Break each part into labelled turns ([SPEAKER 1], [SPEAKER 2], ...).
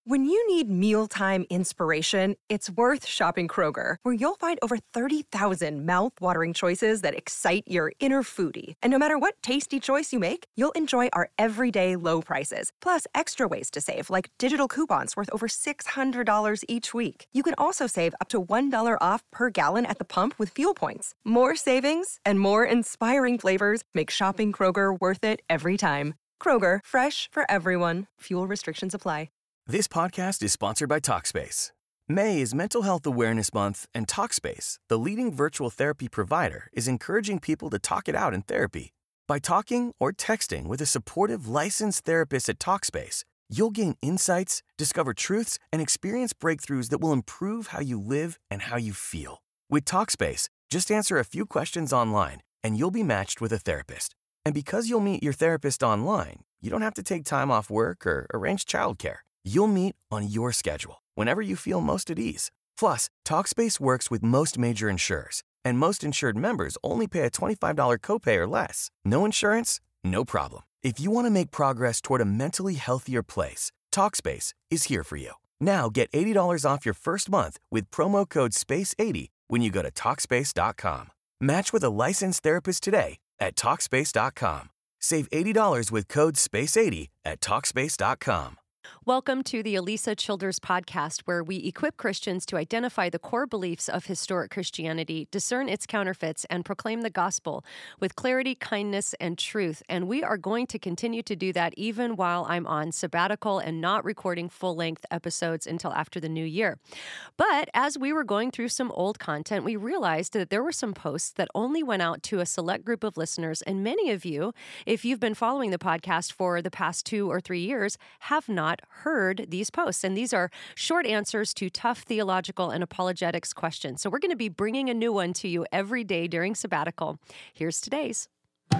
[SPEAKER 1] When you need mealtime inspiration, it's worth shopping Kroger, where you'll find over 30,000 mouth-watering choices that excite your inner foodie. And no matter what tasty choice you make, you'll enjoy our everyday low prices, plus extra ways to save, like digital coupons worth over $600 each week. You can also save up to $1 off per gallon at the pump with fuel points. More savings and more inspiring flavors make shopping Kroger worth it every time. Kroger, fresh for everyone. Fuel restrictions apply.
[SPEAKER 2] This podcast is sponsored by Talkspace. May is Mental Health Awareness Month, and Talkspace, the leading virtual therapy provider, is encouraging people to talk it out in therapy. By talking or texting with a supportive, licensed therapist at Talkspace, you'll gain insights, discover truths, and experience breakthroughs that will improve how you live and how you feel. With Talkspace, just answer a few questions online, and you'll be matched with a therapist. And because you'll meet your therapist online, you don't have to take time off work or arrange childcare. You'll meet on your schedule, whenever you feel most at ease. Plus, Talkspace works with most major insurers, and most insured members only pay a $25 copay or less. No insurance? No problem. If you want to make progress toward a mentally healthier place, Talkspace is here for you. Now get $80 off your first month with promo code SPACE80 when you go to Talkspace.com. Match with a licensed therapist today at Talkspace.com. Save $80 with code SPACE80 at Talkspace.com.
[SPEAKER 3] Welcome to the Alisa Childers podcast, where we equip Christians to identify the core beliefs of historic Christianity, discern its counterfeits, and proclaim the gospel with clarity, kindness, and truth. And we are going to continue to do that even while I'm on sabbatical and not recording full-length episodes until after the new year. But as we were going through some old content, we realized that there were some posts that only went out to a select group of listeners. And many of you, if you've been following the podcast for the past 2 or 3 years, have not heard these posts. And these are short answers to tough theological and apologetics questions. So we're going to be bringing a new one to you every day during sabbatical. Here's today's.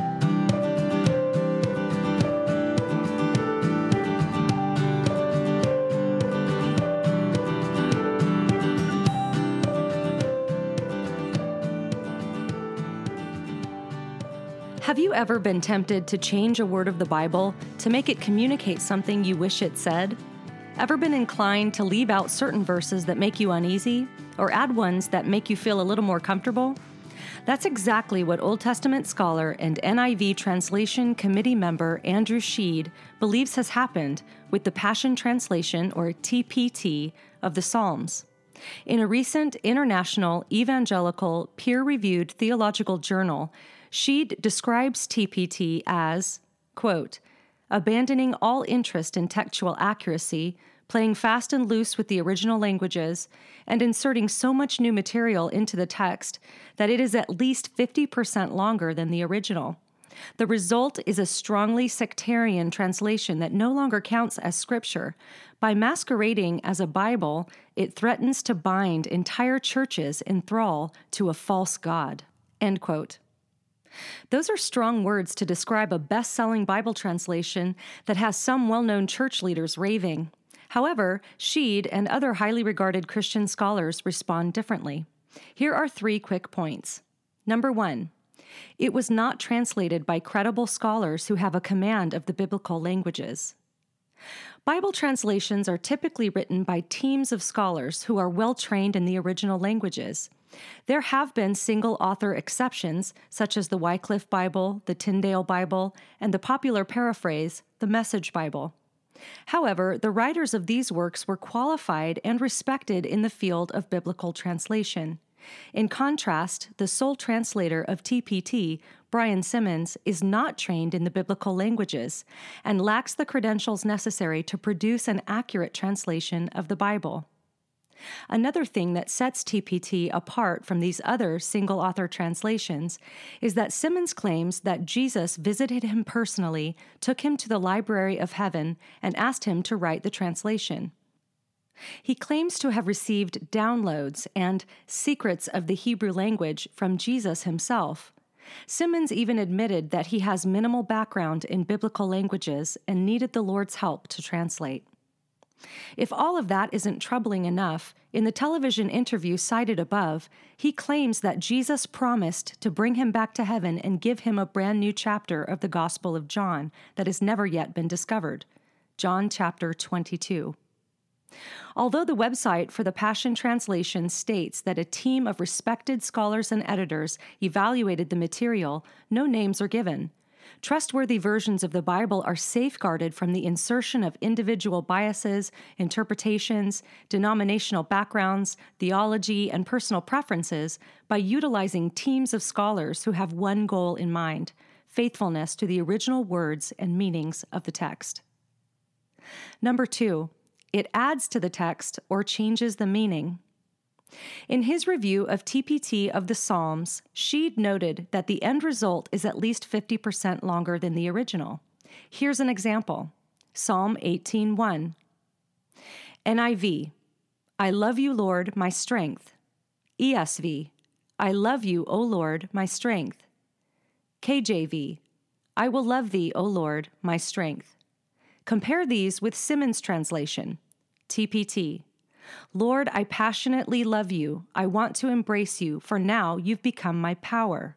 [SPEAKER 3] Have you ever been tempted to change a word of the Bible to make it communicate something you wish it said? Ever been inclined to leave out certain verses that make you uneasy, or add ones that make you feel a little more comfortable? That's exactly what Old Testament scholar and NIV Translation Committee member Andrew Sheed believes has happened with the Passion Translation, or TPT, of the Psalms. In a recent international evangelical peer-reviewed theological journal, Sheed describes TPT as, quote, abandoning all interest in textual accuracy, playing fast and loose with the original languages, and inserting so much new material into the text that it is at least 50% longer than the original. The result is a strongly sectarian translation that no longer counts as scripture. By masquerading as a Bible, it threatens to bind entire churches in thrall to a false god. End quote. Those are strong words to describe a best-selling Bible translation that has some well-known church leaders raving. However, Sheed and other highly regarded Christian scholars respond differently. Here are 3 quick points. Number 1, it was not translated by credible scholars who have a command of the biblical languages. Bible translations are typically written by teams of scholars who are well-trained in the original languages. There have been single-author exceptions, such as the Wycliffe Bible, the Tyndale Bible, and the popular paraphrase, the Message Bible. However, the writers of these works were qualified and respected in the field of biblical translation. In contrast, the sole translator of TPT, Brian Simmons, is not trained in the biblical languages and lacks the credentials necessary to produce an accurate translation of the Bible. Another thing that sets TPT apart from these other single-author translations is that Simmons claims that Jesus visited him personally, took him to the library of heaven, and asked him to write the translation. He claims to have received downloads and secrets of the Hebrew language from Jesus himself. Simmons even admitted that he has minimal background in biblical languages and needed the Lord's help to translate. If all of that isn't troubling enough, in the television interview cited above, he claims that Jesus promised to bring him back to heaven and give him a brand new chapter of the Gospel of John that has never yet been discovered. John chapter 22. Although the website for the Passion Translation states that a team of respected scholars and editors evaluated the material, no names are given. Trustworthy versions of the Bible are safeguarded from the insertion of individual biases, interpretations, denominational backgrounds, theology, and personal preferences by utilizing teams of scholars who have one goal in mind: faithfulness to the original words and meanings of the text. Number 2, it adds to the text or changes the meaning. In his review of TPT of the Psalms, Sheed noted that the end result is at least 50% longer than the original. Here's an example. Psalm 18:1. NIV, I love you, Lord, my strength. ESV, I love you, O Lord, my strength. KJV, I will love thee, O Lord, my strength. Compare these with Simmons translation. TPT, Lord, I passionately love you. I want to embrace you, for now you've become my power.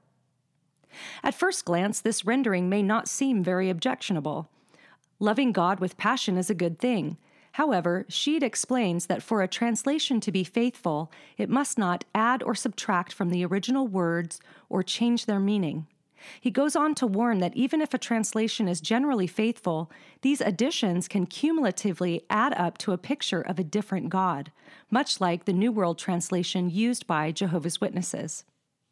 [SPEAKER 3] At first glance, this rendering may not seem very objectionable. Loving God with passion is a good thing. However, Sheed explains that for a translation to be faithful, it must not add or subtract from the original words or change their meaning. He goes on to warn that even if a translation is generally faithful, these additions can cumulatively add up to a picture of a different God, much like the New World Translation used by Jehovah's Witnesses.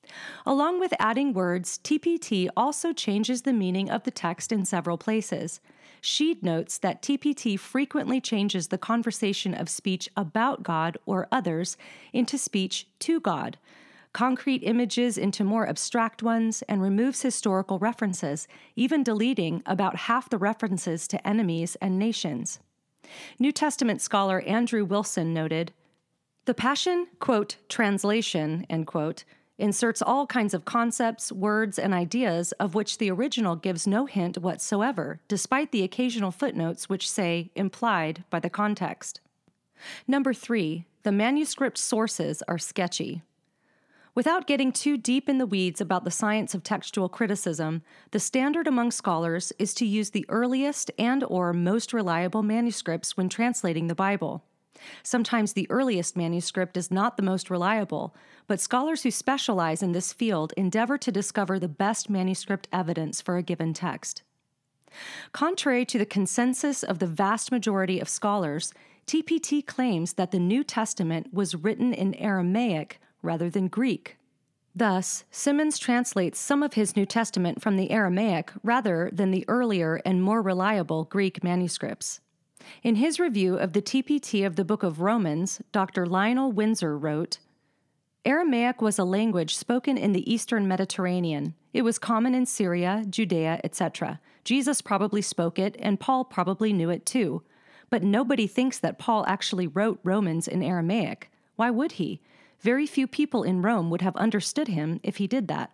[SPEAKER 3] Along with adding words, TPT also changes the meaning of the text in several places. Sheed notes that TPT frequently changes the conversation of speech about God or others into speech to God, concrete images into more abstract ones, and removes historical references, even deleting about half the references to enemies and nations. New Testament scholar Andrew Wilson noted, the Passion, quote, translation, end quote, inserts all kinds of concepts, words, and ideas of which the original gives no hint whatsoever, despite the occasional footnotes which say implied by the context. Number 3, the manuscript sources are sketchy. Without getting too deep in the weeds about the science of textual criticism, the standard among scholars is to use the earliest and/or most reliable manuscripts when translating the Bible. Sometimes the earliest manuscript is not the most reliable, but scholars who specialize in this field endeavor to discover the best manuscript evidence for a given text. Contrary to the consensus of the vast majority of scholars, TPT claims that the New Testament was written in Aramaic rather than Greek. Thus, Simmons translates some of his New Testament from the Aramaic rather than the earlier and more reliable Greek manuscripts. In his review of the TPT of the Book of Romans, Dr. Lionel Windsor wrote, Aramaic was a language spoken in the Eastern Mediterranean. It was common in Syria, Judea, etc. Jesus probably spoke it, and Paul probably knew it too. But nobody thinks that Paul actually wrote Romans in Aramaic. Why would he? Very few people in Rome would have understood him if he did that.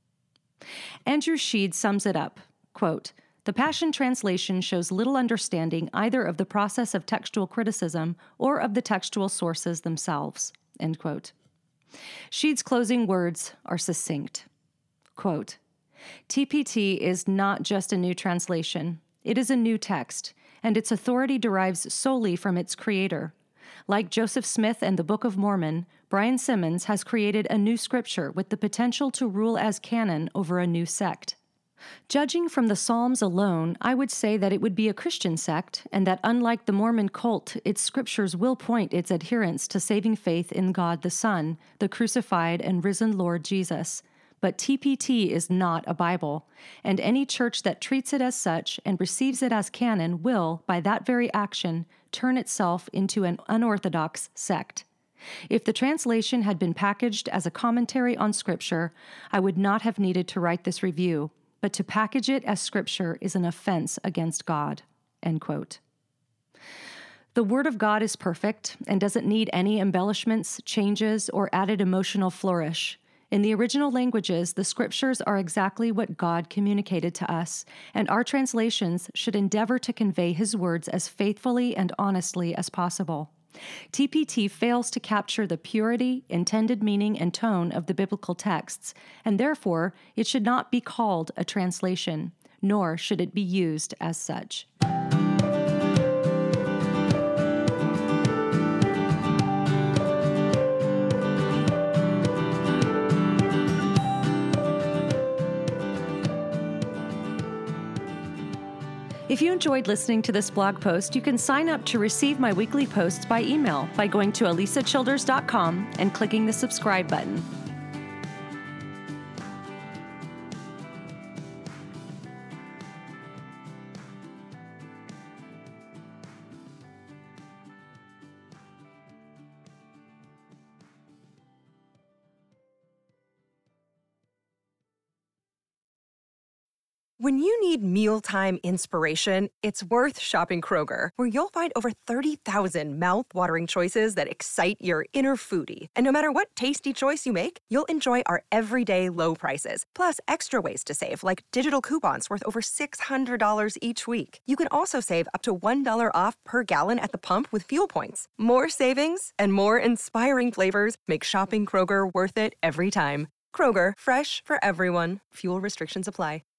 [SPEAKER 3] Andrew Sheed sums it up, quote, the Passion Translation shows little understanding either of the process of textual criticism or of the textual sources themselves, end quote. Sheed's closing words are succinct. Quote, TPT is not just a new translation. It is a new text, and its authority derives solely from its creator. Like Joseph Smith and the Book of Mormon, Brian Simmons has created a new scripture with the potential to rule as canon over a new sect. Judging from the Psalms alone, I would say that it would be a Christian sect, and that unlike the Mormon cult, its scriptures will point its adherents to saving faith in God the Son, the crucified and risen Lord Jesus. But TPT is not a Bible, and any church that treats it as such and receives it as canon will, by that very action, turn itself into an unorthodox sect. If the translation had been packaged as a commentary on Scripture, I would not have needed to write this review, but to package it as Scripture is an offense against God." End quote. The Word of God is perfect and doesn't need any embellishments, changes, or added emotional flourish. In the original languages, the Scriptures are exactly what God communicated to us, and our translations should endeavor to convey His words as faithfully and honestly as possible. TPT fails to capture the purity, intended meaning, and tone of the biblical texts, and therefore it should not be called a translation, nor should it be used as such. If you enjoyed listening to this blog post, you can sign up to receive my weekly posts by email by going to AlisaChilders.com and clicking the subscribe button.
[SPEAKER 1] When you need mealtime inspiration, it's worth shopping Kroger, where you'll find over 30,000 mouth-watering choices that excite your inner foodie. And no matter what tasty choice you make, you'll enjoy our everyday low prices, plus extra ways to save, like digital coupons worth over $600 each week. You can also save up to $1 off per gallon at the pump with fuel points. More savings and more inspiring flavors make shopping Kroger worth it every time. Kroger, fresh for everyone. Fuel restrictions apply.